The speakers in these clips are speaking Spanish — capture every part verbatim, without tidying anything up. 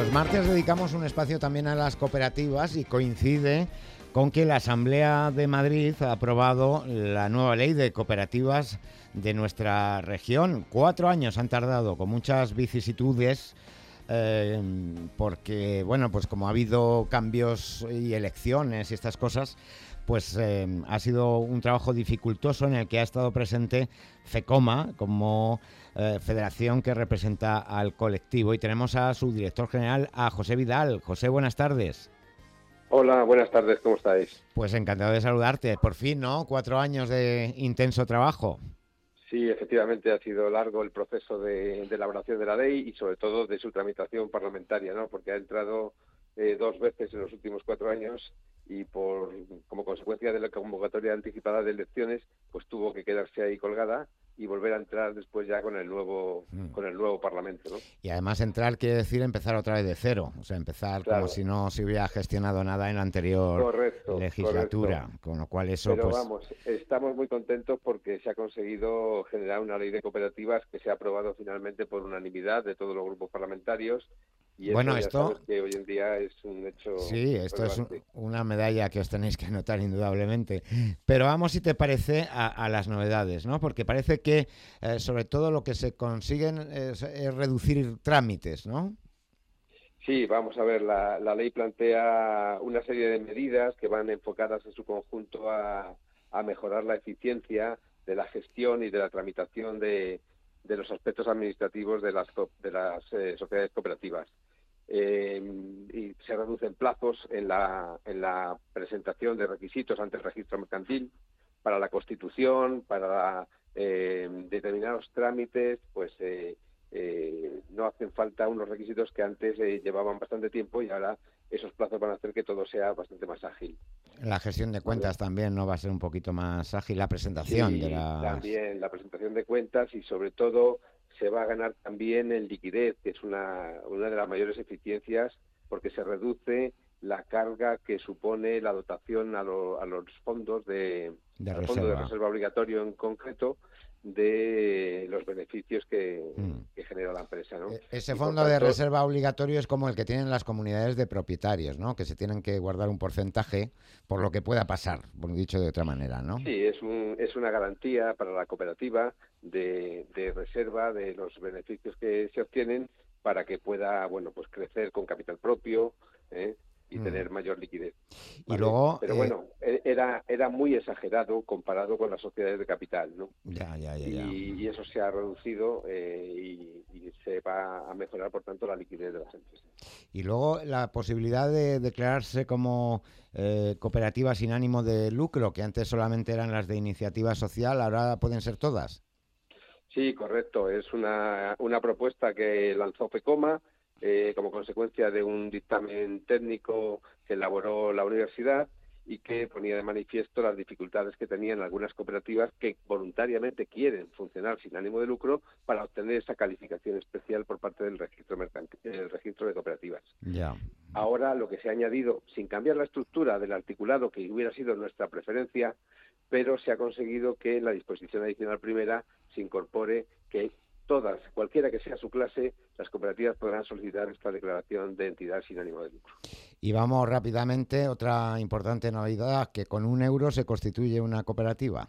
Los martes dedicamos un espacio también a las cooperativas y coincide con que la Asamblea de Madrid ha aprobado la nueva ley de cooperativas de nuestra región. Cuatro años han tardado, con muchas vicisitudes, eh, porque, bueno, pues como ha habido cambios y elecciones y estas cosas, pues eh, ha sido un trabajo dificultoso en el que ha estado presente FECOMA como eh, federación que representa al colectivo, y tenemos a su director general, a José Vidal. José, buenas tardes. Hola, buenas tardes, ¿cómo estáis? Pues encantado de saludarte. Por fin, ¿no? Cuatro años de intenso trabajo. Sí, efectivamente ha sido largo el proceso de, de elaboración de la ley y sobre todo de su tramitación parlamentaria, ¿no? Porque ha entrado eh, dos veces en los últimos cuatro años y por como consecuencia de la convocatoria anticipada de elecciones, pues tuvo que quedarse ahí colgada y volver a entrar después ya con el nuevo mm. con el nuevo Parlamento, ¿no? Y además entrar quiere decir empezar otra vez de cero, o sea, empezar claro. como si no se hubiera gestionado nada en la anterior correcto, legislatura, correcto. Con lo cual eso Pero pues... vamos, estamos muy contentos porque se ha conseguido generar una ley de cooperativas que se ha aprobado finalmente por unanimidad de todos los grupos parlamentarios. Y bueno, eso ya esto sabes que hoy en día es un hecho. Sí, esto relevante. Es un, una medalla que os tenéis que anotar indudablemente. Pero vamos, si te parece, a, a las novedades, ¿no? Porque parece que, eh, sobre todo, lo que se consiguen es, es reducir trámites, ¿no? Sí, vamos a ver, la, la ley plantea una serie de medidas que van enfocadas en su conjunto a, a mejorar la eficiencia de la gestión y de la tramitación de, de los aspectos administrativos de las, de las eh, sociedades cooperativas. Eh, y se reducen plazos en la, en la presentación de requisitos ante el registro mercantil para la constitución, para eh, determinados trámites, pues eh, eh, no hacen falta unos requisitos que antes eh, llevaban bastante tiempo y ahora esos plazos van a hacer que todo sea bastante más ágil. La gestión de cuentas ¿vale? También no va a ser un poquito más ágil, la presentación sí, de las... también la presentación de cuentas y sobre todo se va a ganar también en liquidez, que es una, una de las mayores eficiencias porque se reduce la carga que supone la dotación a, lo, a los fondos de, de al fondo de reserva obligatorio en concreto de los beneficios que, mm. que genera la empresa, ¿no? Ese fondo tanto, de reserva obligatorio es como el que tienen las comunidades de propietarios, ¿no? Que se tienen que guardar un porcentaje por lo que pueda pasar, por dicho de otra manera, ¿no? Sí, es, un, es una garantía para la cooperativa de, de reserva de los beneficios que se obtienen para que pueda, bueno, pues crecer con capital propio, ¿eh? y mm. tener mayor liquidez. ¿Vale? Y luego, Pero eh... bueno, era, era muy exagerado comparado con las sociedades de capital, ¿no? Ya, ya, ya. ya. Y, y eso se ha reducido eh, y, y se va a mejorar, por tanto, la liquidez de las empresas. Y luego la posibilidad de declararse como eh, cooperativa sin ánimo de lucro, que antes solamente eran las de iniciativa social, ahora pueden ser todas. Sí, correcto. Es una, una propuesta que lanzó FECOMA eh, como consecuencia de un dictamen técnico que elaboró la universidad y que ponía de manifiesto las dificultades que tenían algunas cooperativas que voluntariamente quieren funcionar sin ánimo de lucro para obtener esa calificación especial por parte del registro mercantil, el registro de cooperativas. Ya. Ahora lo que se ha añadido, sin cambiar la estructura del articulado que hubiera sido nuestra preferencia, pero se ha conseguido que en la disposición adicional primera se incorpore que todas, cualquiera que sea su clase, las cooperativas podrán solicitar esta declaración de entidad sin ánimo de lucro. Y vamos rápidamente, otra importante novedad, que con un euro se constituye una cooperativa.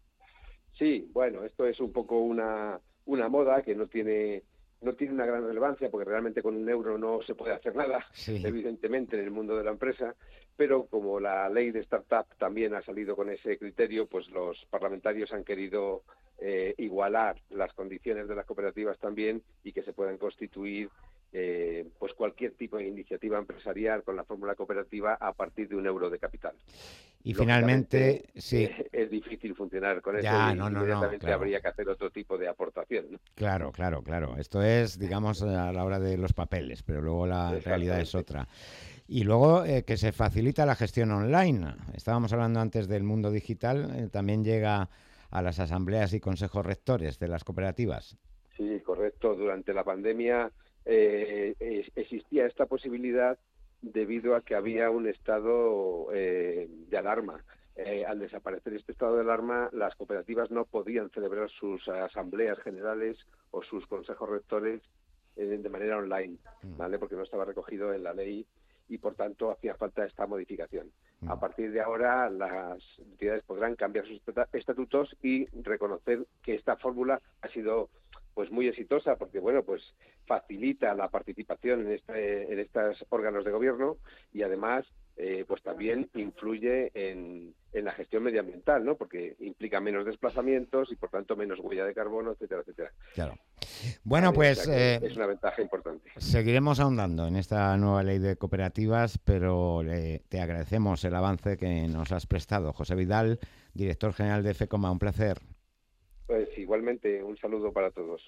Sí, bueno, esto es un poco una, una moda que no tiene, no tiene una gran relevancia porque realmente con un euro no se puede hacer nada, sí. evidentemente, en el mundo de la empresa, pero como la ley de startup también ha salido con ese criterio, pues los parlamentarios han querido eh, igualar las condiciones de las cooperativas también y que se puedan constituir Eh, pues cualquier tipo de iniciativa empresarial con la fórmula cooperativa a partir de un euro de capital. Y finalmente, sí. Eh, es difícil funcionar con ya, eso y no, no, inmediatamente no, claro. habría que hacer otro tipo de aportación, ¿no? Claro, claro, claro. Esto es, digamos, a la hora de los papeles, pero luego la realidad es otra. Y luego eh, que se facilita la gestión online. Estábamos hablando antes del mundo digital, eh, también llega a las asambleas y consejos rectores de las cooperativas. Sí, correcto. Durante la pandemia Eh, existía esta posibilidad debido a que había un estado eh, de alarma. Eh, al desaparecer este estado de alarma, las cooperativas no podían celebrar sus asambleas generales o sus consejos rectores eh, de manera online, ¿vale? Porque no estaba recogido en la ley y por tanto hacía falta esta modificación. A partir de ahora las entidades podrán cambiar sus estatutos y reconocer que esta fórmula ha sido pues muy exitosa porque bueno pues facilita la participación en este en estos órganos de gobierno y además eh, pues también influye en, en la gestión medioambiental, ¿no? Porque implica menos desplazamientos y por tanto menos huella de carbono, etcétera, etcétera. Claro. Bueno, Vale, pues o sea que eh, es una ventaja importante. seguiremos ahondando en esta nueva ley de cooperativas, pero eh, te agradecemos el avance que nos has prestado. José Vidal, director general de FECOMA, un placer. Pues igualmente un saludo para todos.